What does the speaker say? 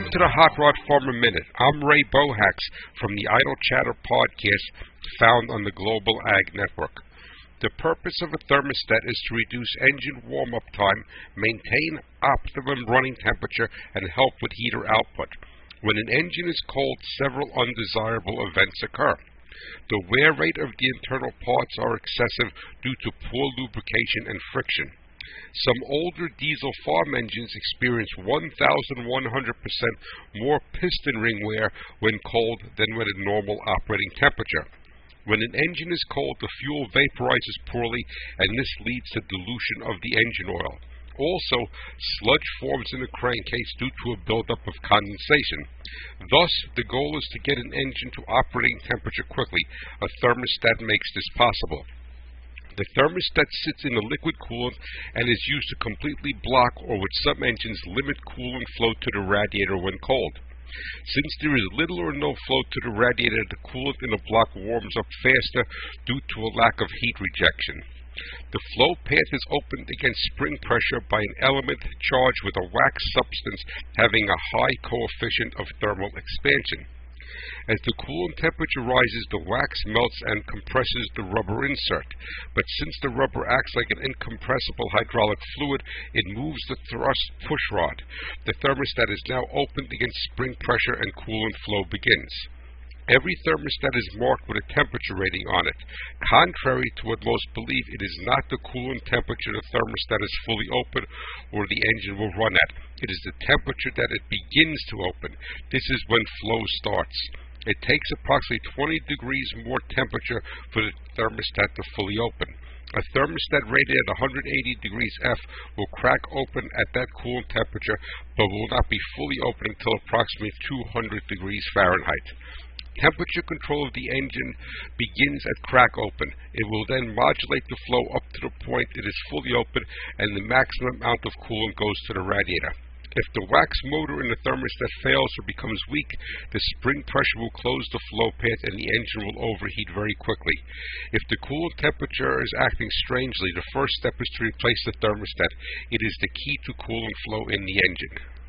Welcome to the Hot Rod Farmer Minute. I'm Ray Bohax from the Idle Chatter podcast found on the Global Ag Network. The purpose of a thermostat is to reduce engine warm-up time, maintain optimum running temperature, and help with heater output. When an engine is cold, several undesirable events occur. The wear rate of the internal parts are excessive due to poor lubrication and friction. Some older diesel farm engines experience 1,100% more piston ring wear when cold than when at normal operating temperature. When an engine is cold, the fuel vaporizes poorly, and this leads to dilution of the engine oil. Also, sludge forms in the crankcase due to a buildup of condensation. Thus, the goal is to get an engine to operating temperature quickly. A thermostat makes this possible. The thermostat sits in a liquid coolant and is used to completely block or with some engines limit coolant flow to the radiator when cold. Since there is little or no flow to the radiator, the coolant in the block warms up faster due to a lack of heat rejection. The flow path is opened against spring pressure by an element charged with a wax substance having a high coefficient of thermal expansion. As the coolant temperature rises, the wax melts and compresses the rubber insert. But since the rubber acts like an incompressible hydraulic fluid, it moves the thrust push rod. The thermostat is now opened against spring pressure and coolant flow begins. Every thermostat is marked with a temperature rating on it. Contrary to what most believe, it is not the coolant temperature the thermostat is fully open or the engine will run at. It is the temperature that it begins to open. This is when flow starts. It takes approximately 20 degrees more temperature for the thermostat to fully open. A thermostat rated at 180 degrees F will crack open at that coolant temperature, but will not be fully open until approximately 200 degrees Fahrenheit. Temperature control of the engine begins at crack open. It will then modulate the flow up to the point it is fully open and the maximum amount of coolant goes to the radiator. If the wax motor in the thermostat fails or becomes weak, the spring pressure will close the flow path and the engine will overheat very quickly. If the coolant temperature is acting strangely, the first step is to replace the thermostat. It is the key to coolant flow in the engine.